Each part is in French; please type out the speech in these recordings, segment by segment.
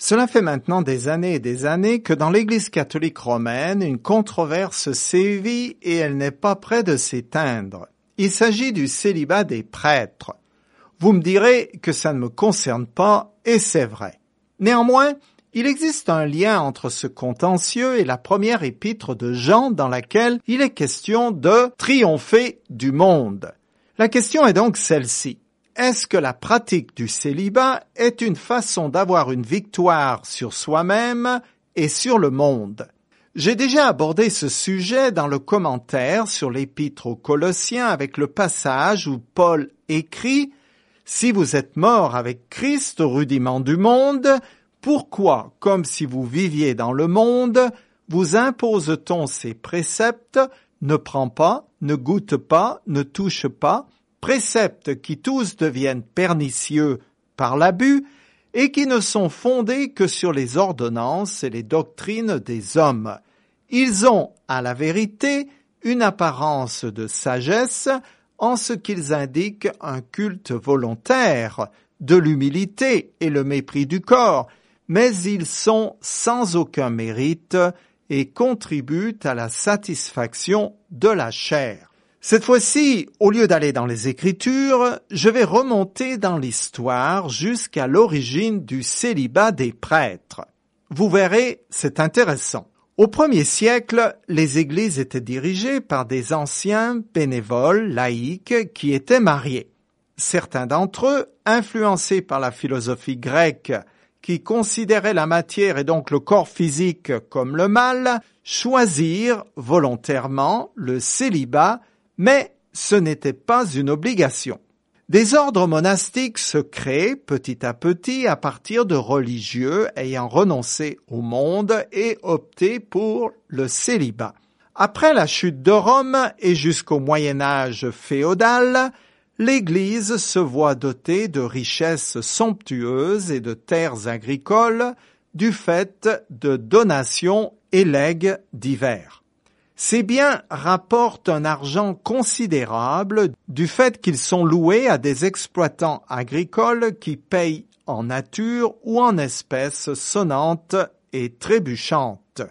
Cela fait maintenant des années et des années que dans l'Église catholique romaine, une controverse sévit et elle n'est pas près de s'éteindre. Il s'agit du célibat des prêtres. Vous me direz que ça ne me concerne pas, et c'est vrai. Néanmoins, il existe un lien entre ce contentieux et la première épître de Jean dans laquelle il est question de triompher du monde. La question est donc celle-ci. Est-ce que la pratique du célibat est une façon d'avoir une victoire sur soi-même et sur le monde? J'ai déjà abordé ce sujet dans le commentaire sur l'épître aux Colossiens avec le passage où Paul écrit « Si vous êtes morts avec Christ au rudiment du monde, pourquoi, comme si vous viviez dans le monde, vous impose-t-on ces préceptes, ne prends pas, ne goûte pas, ne touche pas, préceptes qui tous deviennent pernicieux par l'abus et qui ne sont fondés que sur les ordonnances et les doctrines des hommes. Ils ont, à la vérité, une apparence de sagesse en ce qu'ils indiquent un culte volontaire, de l'humilité et le mépris du corps, mais ils sont sans aucun mérite et contribuent à la satisfaction de la chair. Cette fois-ci, au lieu d'aller dans les Écritures, je vais remonter dans l'histoire jusqu'à l'origine du célibat des prêtres. Vous verrez, c'est intéressant. Au 1er siècle, les églises étaient dirigées par des anciens bénévoles laïcs qui étaient mariés. Certains d'entre eux, influencés par la philosophie grecque, qui considérait la matière et donc le corps physique comme le mal, choisirent volontairement le célibat, mais ce n'était pas une obligation. Des ordres monastiques se créent petit à petit à partir de religieux ayant renoncé au monde et opté pour le célibat. Après la chute de Rome et jusqu'au Moyen-Âge féodal, l'Église se voit dotée de richesses somptueuses et de terres agricoles du fait de donations et legs divers. Ces biens rapportent un argent considérable du fait qu'ils sont loués à des exploitants agricoles qui payent en nature ou en espèces sonnantes et trébuchantes.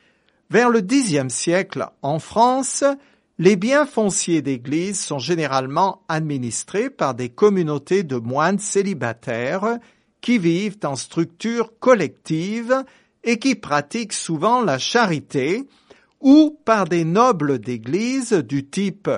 Vers le Xe siècle, en France, les biens fonciers d'église sont généralement administrés par des communautés de moines célibataires qui vivent en structures collectives et qui pratiquent souvent la charité, ou par des nobles d'église du type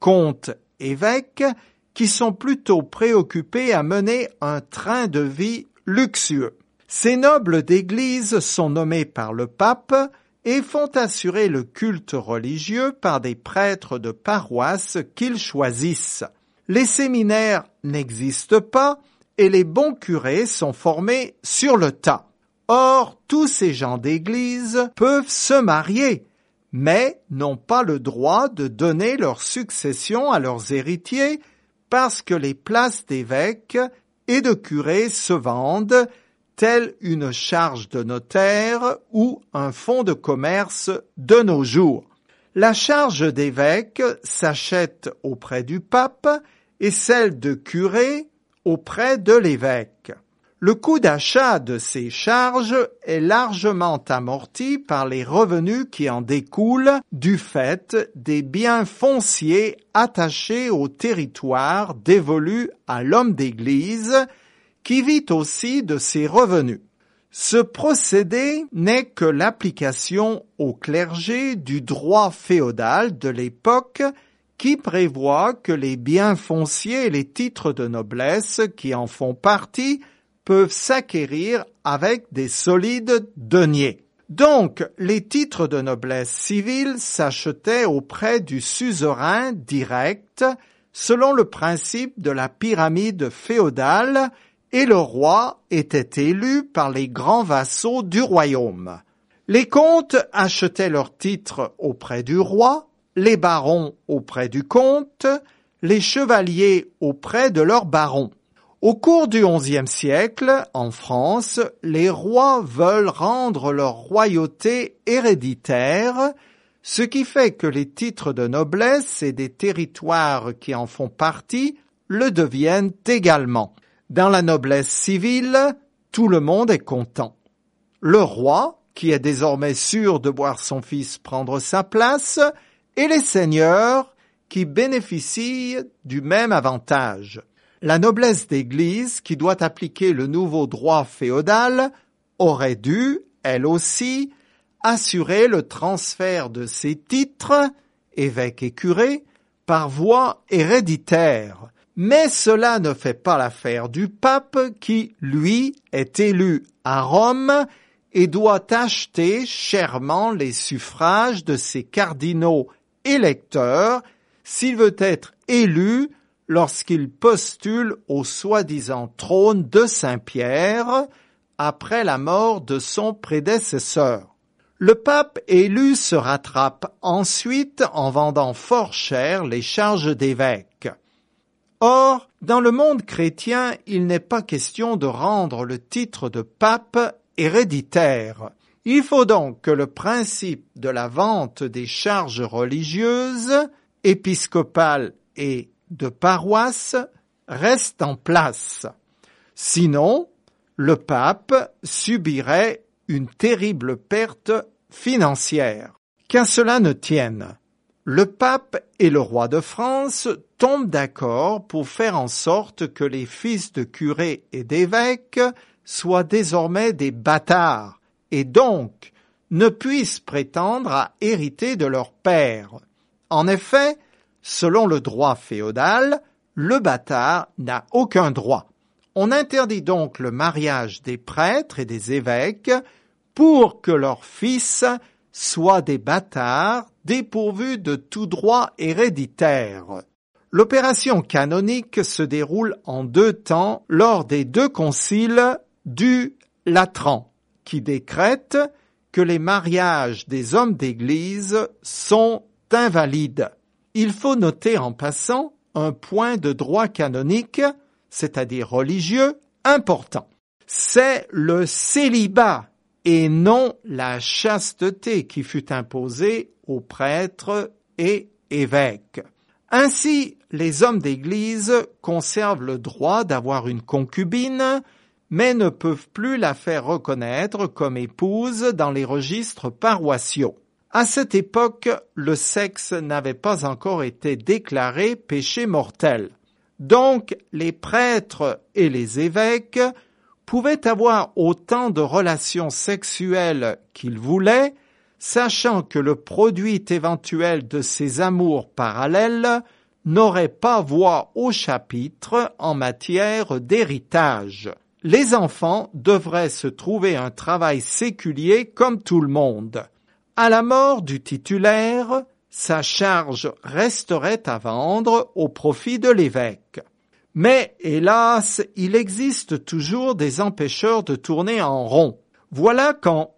comte-évêque qui sont plutôt préoccupés à mener un train de vie luxueux. Ces nobles d'église sont nommés par le pape et font assurer le culte religieux par des prêtres de paroisse qu'ils choisissent. Les séminaires n'existent pas et les bons curés sont formés sur le tas. Or, tous ces gens d'église peuvent se marier, mais n'ont pas le droit de donner leur succession à leurs héritiers parce que les places d'évêques et de curés se vendent, telle une charge de notaire ou un fonds de commerce de nos jours. La charge d'évêque s'achète auprès du pape et celle de curé auprès de l'évêque. Le coût d'achat de ces charges est largement amorti par les revenus qui en découlent du fait des biens fonciers attachés au territoire dévolu à l'homme d'église, qui vit aussi de ses revenus. Ce procédé n'est que l'application au clergé du droit féodal de l'époque qui prévoit que les biens fonciers et les titres de noblesse qui en font partie peuvent s'acquérir avec des solides deniers. Donc, les titres de noblesse civile s'achetaient auprès du suzerain direct, selon le principe de la pyramide féodale, et le roi était élu par les grands vassaux du royaume. Les comtes achetaient leurs titres auprès du roi, les barons auprès du comte, les chevaliers auprès de leurs barons. Au cours du XIe siècle, en France, les rois veulent rendre leur royauté héréditaire, ce qui fait que les titres de noblesse et des territoires qui en font partie le deviennent également. Dans la noblesse civile, tout le monde est content. le roi, qui est désormais sûr de voir son fils prendre sa place, et les seigneurs, qui bénéficient du même avantage. La noblesse d'Église, qui doit appliquer le nouveau droit féodal, aurait dû, elle aussi, assurer le transfert de ses titres, évêques et curés, par voie héréditaire. Mais cela ne fait pas l'affaire du pape qui, lui, est élu à Rome et doit acheter chèrement les suffrages de ses cardinaux électeurs s'il veut être élu lorsqu'il postule au soi-disant trône de Saint-Pierre après la mort de son prédécesseur. Le pape élu se rattrape ensuite en vendant fort cher les charges d'évêque. Or, dans le monde chrétien, il n'est pas question de rendre le titre de pape héréditaire. Il faut donc que le principe de la vente des charges religieuses, épiscopales et de paroisse, reste en place. Sinon, le pape subirait une terrible perte financière. Qu'à cela ne tienne, le pape et le roi de France tombent d'accord pour faire en sorte que les fils de curés et d'évêques soient désormais des bâtards et donc ne puissent prétendre à hériter de leur père. En effet, selon le droit féodal, le bâtard n'a aucun droit. On interdit donc le mariage des prêtres et des évêques pour que leurs fils soient des bâtards dépourvus de tout droit héréditaire. L'opération canonique se déroule en 2 temps lors des 2 conciles du Latran, qui décrètent que les mariages des hommes d'Église sont invalides. Il faut noter en passant un point de droit canonique, c'est-à-dire religieux, important. C'est le célibat et non la chasteté qui fut imposée aux prêtres et évêques. Ainsi, les hommes d'Église conservent le droit d'avoir une concubine, mais ne peuvent plus la faire reconnaître comme épouse dans les registres paroissiaux. À cette époque, le sexe n'avait pas encore été déclaré péché mortel. Donc, les prêtres et les évêques pouvaient avoir autant de relations sexuelles qu'ils voulaient, sachant que le produit éventuel de ces amours parallèles n'aurait pas voix au chapitre en matière d'héritage. Les enfants devraient se trouver un travail séculier comme tout le monde. À la mort du titulaire, sa charge resterait à vendre au profit de l'évêque. Mais, hélas, il existe toujours des empêcheurs de tourner en rond. Voilà qu'en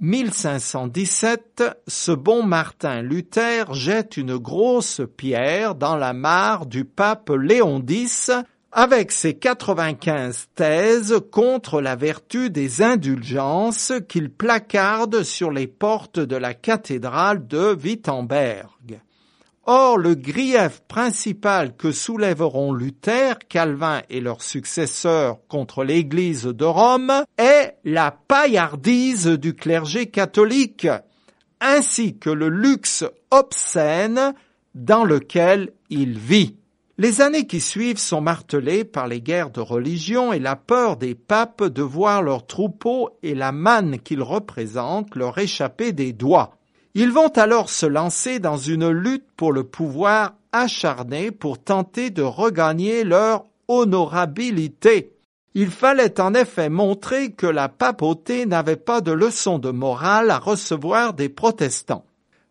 1517, ce bon Martin Luther jette une grosse pierre dans la mare du pape Léon X avec ses 95 thèses contre la vertu des indulgences qu'il placarde sur les portes de la cathédrale de Wittenberg. Or, le grief principal que soulèveront Luther, Calvin et leurs successeurs contre l'Église de Rome est la paillardise du clergé catholique, ainsi que le luxe obscène dans lequel il vit. Les années qui suivent sont martelées par les guerres de religion et la peur des papes de voir leurs troupeaux et la manne qu'ils représentent leur échapper des doigts. Ils vont alors se lancer dans une lutte pour le pouvoir acharné pour tenter de regagner leur honorabilité. Il fallait en effet montrer que la papauté n'avait pas de leçon de morale à recevoir des protestants.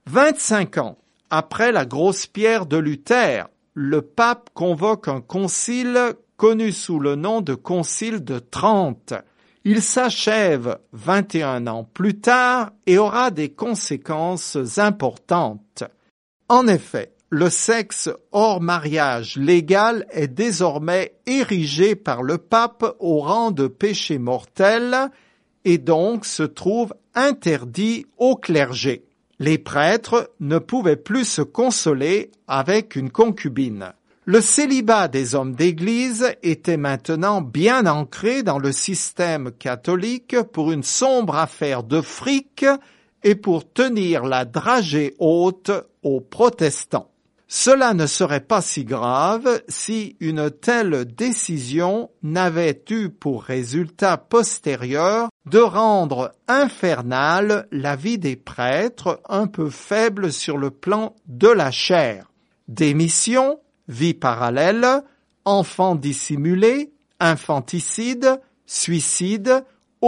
25 ans après la grosse pierre de Luther, le pape convoque un concile connu sous le nom de Concile de Trente. Il s'achève 21 ans plus tard et aura des conséquences importantes. En effet, le sexe hors mariage légal est désormais érigé par le pape au rang de péché mortel et donc se trouve interdit au clergé. Les prêtres ne pouvaient plus se consoler avec une concubine. Le célibat des hommes d'Église était maintenant bien ancré dans le système catholique pour une sombre affaire de fric et pour tenir la dragée haute aux protestants. Cela ne serait pas si grave si une telle décision n'avait eu pour résultat postérieur de rendre infernale la vie des prêtres un peu faible sur le plan de la chair. Démission, vie parallèle, enfants dissimulés, infanticide, suicide,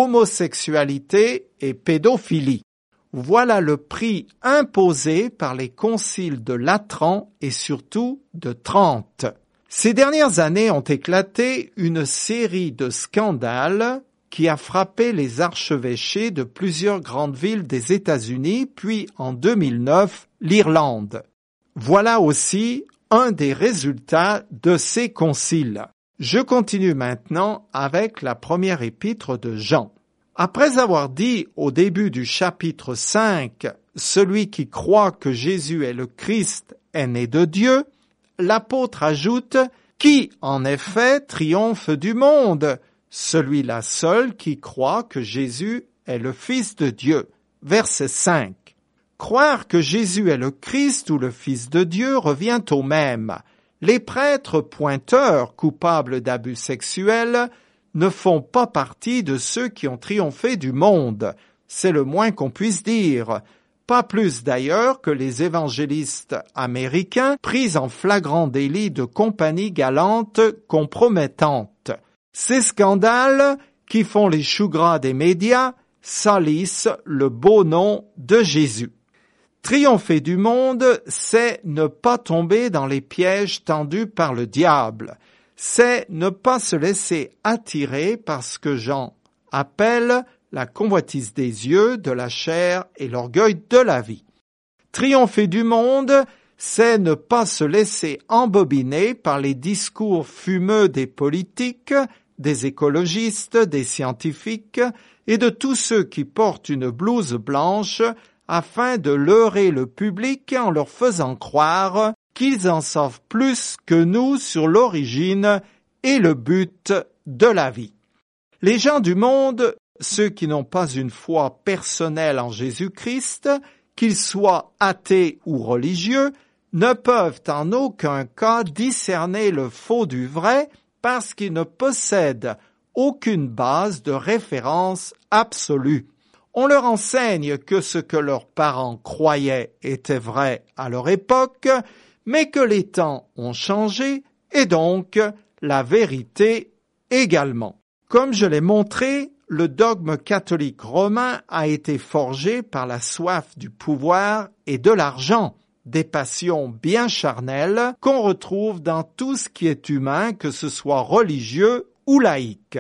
homosexualité et pédophilie. Voilà le prix imposé par les conciles de Latran et surtout de Trente. Ces dernières années ont éclaté une série de scandales qui a frappé les archevêchés de plusieurs grandes villes des États-Unis, puis en 2009, l'Irlande. Voilà aussi un des résultats de ces conciles. Je continue maintenant avec la première épître de Jean. Après avoir dit au début du chapitre 5 « Celui qui croit que Jésus est le Christ est né de Dieu », l'apôtre ajoute « Qui, en effet, triomphe du monde ? Celui-là seul qui croit que Jésus est le Fils de Dieu. » Verset 5. Croire que Jésus est le Christ ou le Fils de Dieu revient au même. Les prêtres pointeurs coupables d'abus sexuels ne font pas partie de ceux qui ont triomphé du monde. C'est le moins qu'on puisse dire. Pas plus d'ailleurs que les évangélistes américains pris en flagrant délit de compagnie galante compromettante. Ces scandales, qui font les choux gras des médias, salissent le beau nom de Jésus. Triompher du monde, c'est ne pas tomber dans les pièges tendus par le diable. C'est ne pas se laisser attirer par ce que Jean appelle la convoitise des yeux, de la chair et l'orgueil de la vie. Triompher du monde, c'est ne pas se laisser embobiner par les discours fumeux des politiques, des écologistes, des scientifiques et de tous ceux qui portent une blouse blanche afin de leurrer le public en leur faisant croire qu'ils en savent plus que nous sur l'origine et le but de la vie. Les gens du monde, ceux qui n'ont pas une foi personnelle en Jésus-Christ, qu'ils soient athées ou religieux, ne peuvent en aucun cas discerner le faux du vrai parce qu'ils ne possèdent aucune base de référence absolue. On leur enseigne que ce que leurs parents croyaient était vrai à leur époque, mais que les temps ont changé et donc la vérité également. Comme je l'ai montré, le dogme catholique romain a été forgé par la soif du pouvoir et de l'argent, des passions bien charnelles qu'on retrouve dans tout ce qui est humain, que ce soit religieux ou laïque.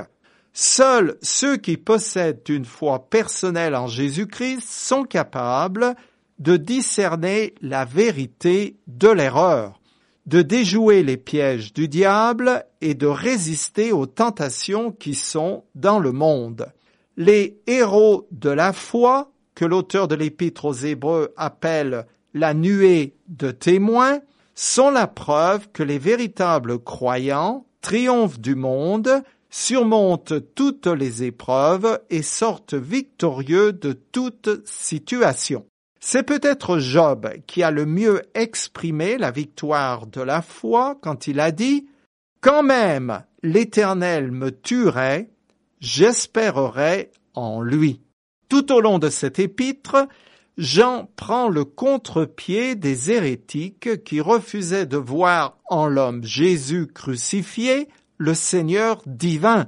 Seuls ceux qui possèdent une foi personnelle en Jésus-Christ sont capables de discerner la vérité de l'erreur, de déjouer les pièges du diable et de résister aux tentations qui sont dans le monde. Les héros de la foi, que l'auteur de l'Épître aux Hébreux appelle la nuée de témoins, sont la preuve que les véritables croyants triomphent du monde, surmontent toutes les épreuves et sortent victorieux de toute situation. C'est peut-être Job qui a le mieux exprimé la victoire de la foi quand il a dit « Quand même l'Éternel me tuerait, j'espérerais en lui ». Tout au long de cet épître, Jean prend le contre-pied des hérétiques qui refusaient de voir en l'homme Jésus crucifié le Seigneur divin,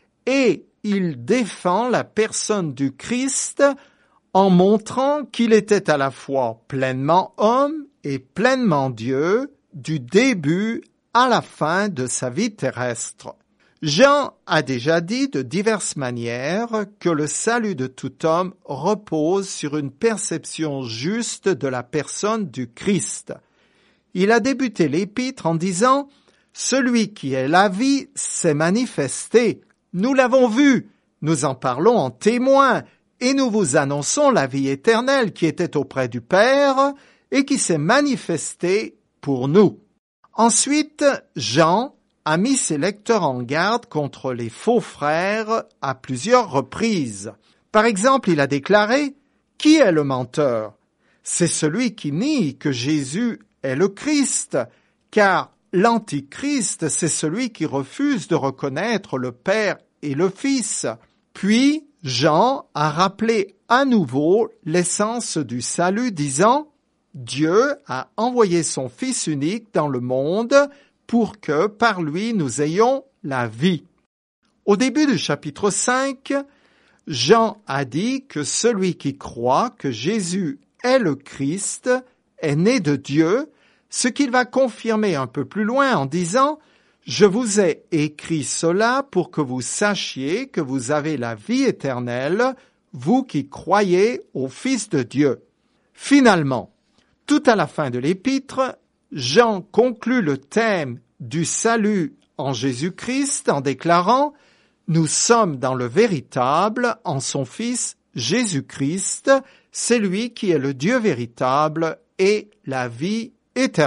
et il défend la personne du Christ en montrant qu'il était à la fois pleinement homme et pleinement Dieu du début à la fin de sa vie terrestre. Jean a déjà dit de diverses manières que le salut de tout homme repose sur une perception juste de la personne du Christ. Il a débuté l'épître en disant « Celui qui est la vie s'est manifesté. Nous l'avons vu, nous en parlons en témoin, et nous vous annonçons la vie éternelle qui était auprès du Père et qui s'est manifestée pour nous. » Ensuite, Jean a mis ses lecteurs en garde contre les faux frères à plusieurs reprises. Par exemple, il a déclaré « Qui est le menteur ? C'est celui qui nie que Jésus est le Christ, car l'Antichrist, c'est celui qui refuse de reconnaître le Père et le Fils. » Puis, Jean a rappelé à nouveau l'essence du salut, disant « Dieu a envoyé son Fils unique dans le monde pour que par lui nous ayons la vie. » Au début du chapitre 5, Jean a dit que celui qui croit que Jésus est le Christ est né de Dieu, ce qu'il va confirmer un peu plus loin en disant « Je vous ai écrit cela pour que vous sachiez que vous avez la vie éternelle, vous qui croyez au Fils de Dieu. » Finalement, tout à la fin de l'épître, Jean conclut le thème du salut en Jésus-Christ en déclarant « Nous sommes dans le véritable en son Fils Jésus-Christ, c'est lui qui est le Dieu véritable et la vie éternelle. »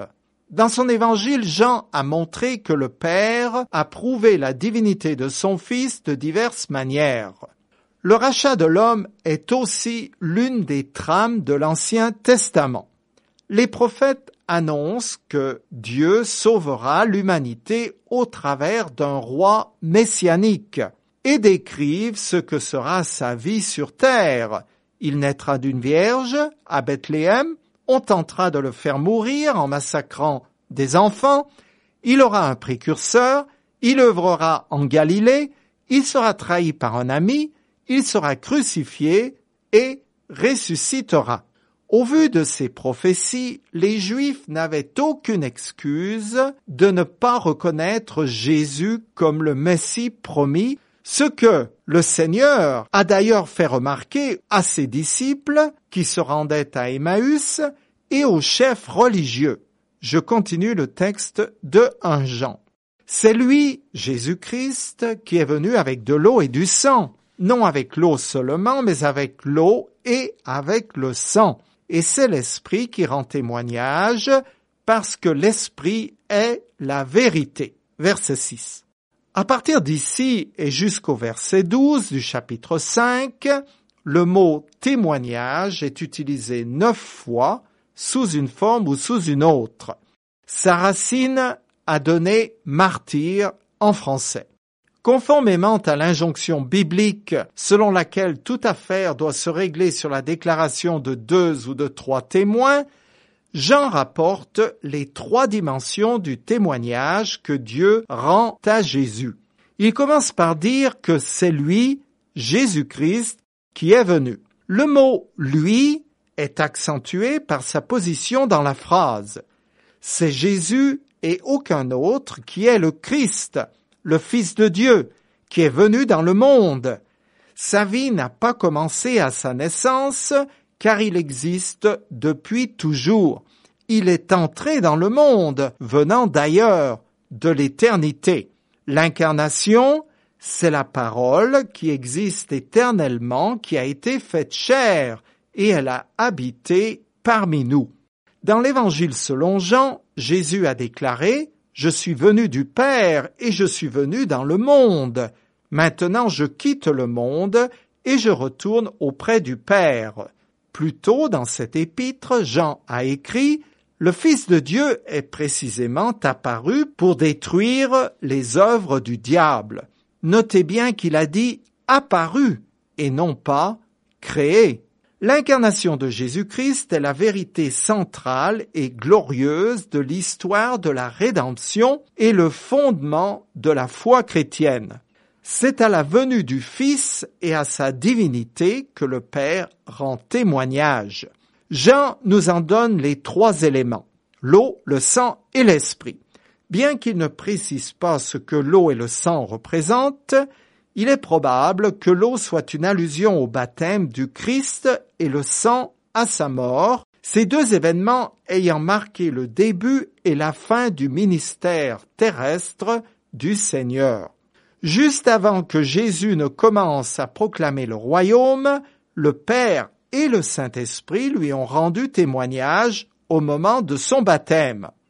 Dans son évangile, Jean a montré que le Père a prouvé la divinité de son Fils de diverses manières. Le rachat de l'homme est aussi l'une des trames de l'Ancien Testament. Les prophètes annoncent que Dieu sauvera l'humanité au travers d'un roi messianique et décrivent ce que sera sa vie sur terre. Il naîtra d'une vierge à Bethléem, on tentera de le faire mourir en massacrant des enfants, il aura un précurseur, il œuvrera en Galilée, il sera trahi par un ami, il sera crucifié et ressuscitera. Au vu de ces prophéties, les Juifs n'avaient aucune excuse de ne pas reconnaître Jésus comme le Messie promis, ce que le Seigneur a d'ailleurs fait remarquer à ses disciples qui se rendaient à Emmaüs et aux chefs religieux. Je continue le texte de 1 Jean. C'est lui, Jésus-Christ, qui est venu avec de l'eau et du sang, non avec l'eau seulement, mais avec l'eau et avec le sang. Et c'est l'Esprit qui rend témoignage, parce que l'Esprit est la vérité. Verset 6. À partir d'ici et jusqu'au verset 12 du chapitre 5, le mot témoignage est utilisé 9 fois sous une forme ou sous une autre. Sa racine a donné martyr en français. Conformément à l'injonction biblique selon laquelle toute affaire doit se régler sur la déclaration de 2 ou de 3 témoins, Jean rapporte les 3 dimensions du témoignage que Dieu rend à Jésus. Il commence par dire que c'est lui, Jésus-Christ, qui est venu. Le mot « lui » est accentué par sa position dans la phrase. C'est Jésus et aucun autre qui est le Christ, le Fils de Dieu, qui est venu dans le monde. Sa vie n'a pas commencé à sa naissance, car il existe depuis toujours. Il est entré dans le monde, venant d'ailleurs, de l'éternité. L'incarnation, c'est la parole qui existe éternellement, qui a été faite chair, et elle a habité parmi nous. Dans l'Évangile selon Jean, Jésus a déclaré « Je suis venu du Père et je suis venu dans le monde. Maintenant je quitte le monde et je retourne auprès du Père. » Plus tôt dans cet épître, Jean a écrit « Le Fils de Dieu est précisément apparu pour détruire les œuvres du diable. » Notez bien qu'il a dit « apparu » et non pas « créé ». L'incarnation de Jésus-Christ est la vérité centrale et glorieuse de l'histoire de la rédemption et le fondement de la foi chrétienne. C'est à la venue du Fils et à sa divinité que le Père rend témoignage. Jean nous en donne les 3 éléments, l'eau, le sang et l'esprit. Bien qu'il ne précise pas ce que l'eau et le sang représentent, il est probable que l'eau soit une allusion au baptême du Christ et le sang à sa mort, ces 2 événements ayant marqué le début et la fin du ministère terrestre du Seigneur. Juste avant que Jésus ne commence à proclamer le royaume, le Père et le Saint-Esprit lui ont rendu témoignage au moment de son baptême.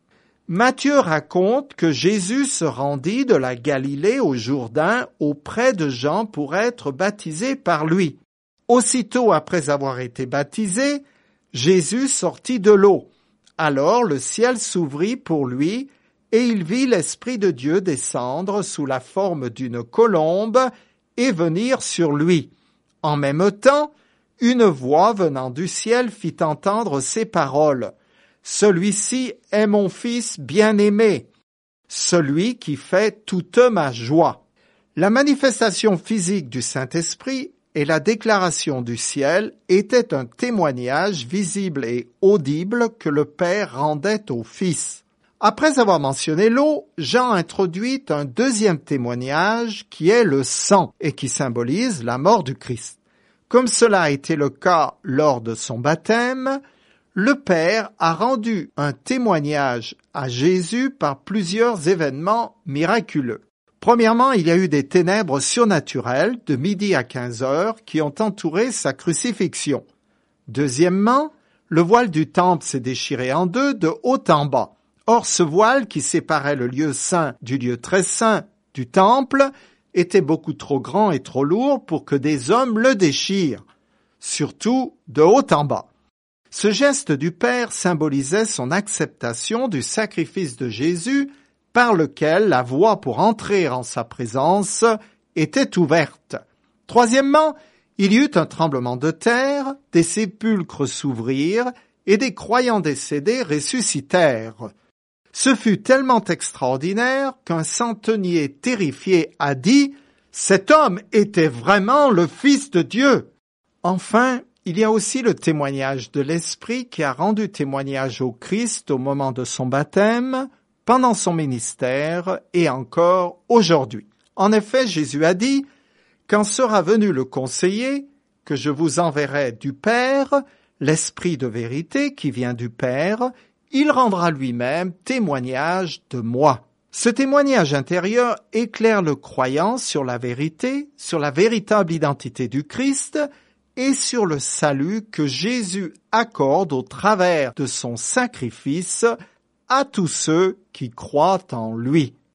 Matthieu raconte que Jésus se rendit de la Galilée au Jourdain auprès de Jean pour être baptisé par lui. Aussitôt après avoir été baptisé, Jésus sortit de l'eau. Alors le ciel s'ouvrit pour lui et il vit l'Esprit de Dieu descendre sous la forme d'une colombe et venir sur lui. En même temps, une voix venant du ciel fit entendre ces paroles. Celui-ci est mon Fils bien-aimé, celui qui fait toute ma joie. La manifestation physique du Saint-Esprit et la déclaration du ciel étaient un témoignage visible et audible que le Père rendait au Fils. Après avoir mentionné l'eau, Jean introduit un deuxième témoignage qui est le sang et qui symbolise la mort du Christ. Comme cela a été le cas lors de son baptême, le Père a rendu un témoignage à Jésus par plusieurs événements miraculeux. Premièrement, il y a eu des ténèbres surnaturelles de midi à 15 heures qui ont entouré sa crucifixion. Deuxièmement, le voile du temple s'est déchiré en deux de haut en bas. Or, ce voile qui séparait le lieu saint du lieu très saint du temple était beaucoup trop grand et trop lourd pour que des hommes le déchirent, surtout de haut en bas. Ce geste du Père symbolisait son acceptation du sacrifice de Jésus par lequel la voie pour entrer en sa présence était ouverte. Troisièmement, il y eut un tremblement de terre, des sépulcres s'ouvrirent et des croyants décédés ressuscitèrent. Ce fut tellement extraordinaire qu'un centenier terrifié a dit « Cet homme était vraiment le Fils de Dieu !» Enfin, il y a aussi le témoignage de l'Esprit qui a rendu témoignage au Christ au moment de son baptême, pendant son ministère et encore aujourd'hui. En effet, Jésus a dit « Quand sera venu le conseiller, que je vous enverrai du Père, l'Esprit de vérité qui vient du Père, il rendra lui-même témoignage de moi. » Ce témoignage intérieur éclaire le croyant sur la vérité, sur la véritable identité du Christ et sur le salut que Jésus accorde au travers de son sacrifice à tous ceux qui croient en lui.